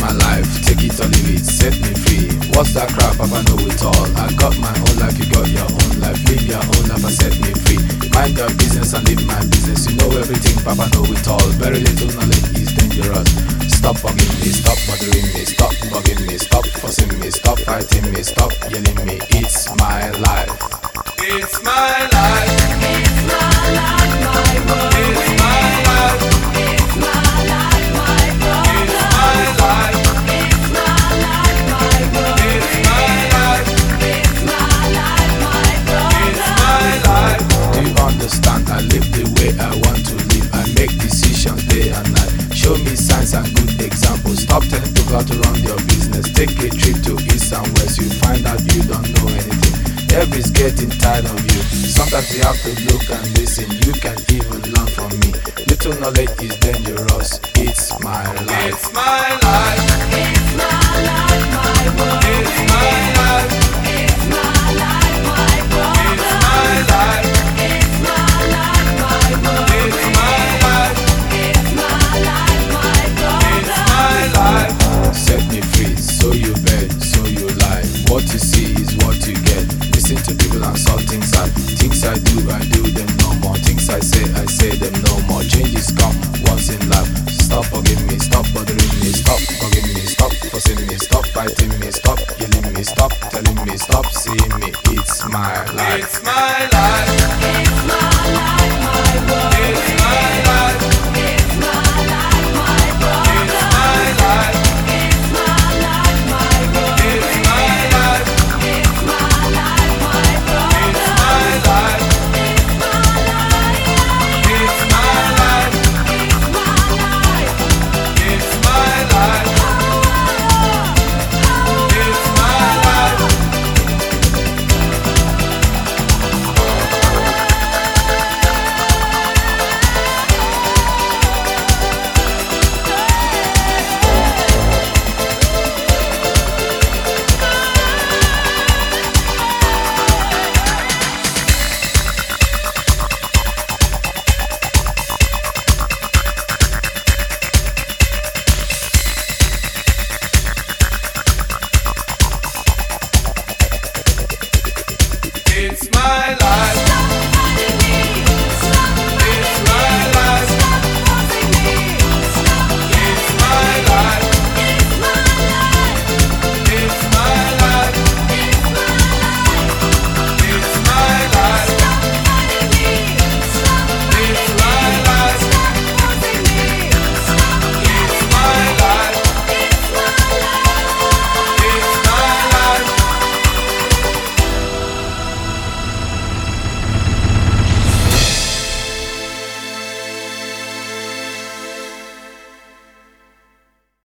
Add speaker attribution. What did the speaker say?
Speaker 1: my life, take it or leave it, set me free. What's that crap, Papa know it all. I got my own life, you got your own life. Live your own life and set me free. Mind your business and live my business. You know everything, Papa know it all. Very little knowledge is dangerous. Stop bugging me, stop bothering me, stop bugging me, stop fussing me, stop fighting me, stop yelling me. It's my life.
Speaker 2: It's my life. It's my life, my world. It's my life. It's my life, my world. It's my life. It's my life, my world. It's my life. It's my life, my world. It's my life.
Speaker 1: Do you understand? I live the way I want to live. I make decisions day and night. Show me signs and good examples. Stop telling people how to run your business. Take a trip to east and west. You find out you don't know anything. Everybody's getting tired of you. Sometimes you have to look and listen. You can even learn from me. Little knowledge is dangerous. It's my life.
Speaker 2: It's my life. It's my life, my world. It's my life. It's my life, my world. It's my life. It's my life, my world. It's my life. It's my life, my world. It's my life.
Speaker 1: Set me free, so you bet, so you lie. What you see is what you get. Listen to people and saw things I do them no more. Things I say them no more. Changes come once in life. Stop bugging me, stop bothering me, stop bugging me, stop fussing me, stop fighting me, stop yelling me, stop telling me, stop seeing me. It's my life.
Speaker 2: It's my life.